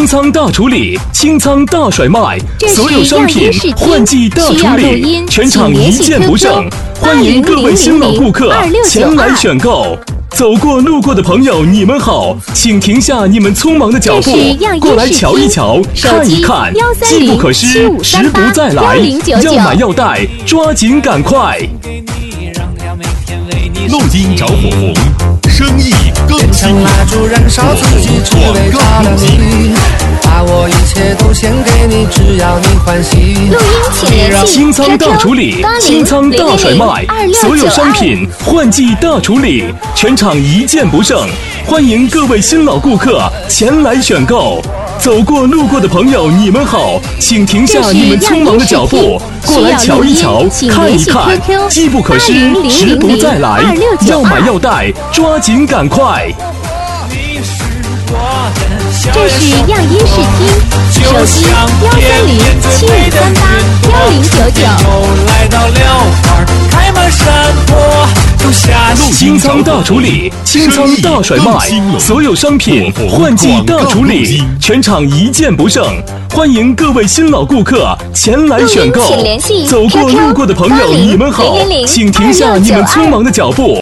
清仓大处理，清仓大甩卖，所有商品换季大处理，全场一件不剩。欢迎各位新老顾客前来选购。走过路过的朋友，你们好，请停下你们匆忙的脚步，过来瞧一瞧，看一看，机不可失，时不再来，要买要带，抓紧赶快。 录音着火红，生意更兴隆。 蜡烛燃烧自己，只为照亮你。把我一切都献给你，只要你欢喜。 录音请联系清仓大处理，清仓大甩卖，所有商品换季大处理，全场一件不剩。欢迎各位新老顾客前来选购。走过路过的朋友，你们好，请停下你们匆忙的脚步，过来瞧一瞧，看一看，机不可失，时不再来，要买要带，抓紧赶快。 这是样音视听，手机130-73-1099。 清仓大处理，清仓大甩卖，所有商品换季大处理，全场一件不剩。欢迎各位新老顾客前来选购。走过路过的朋友，你们好，请停下你们匆忙的脚步。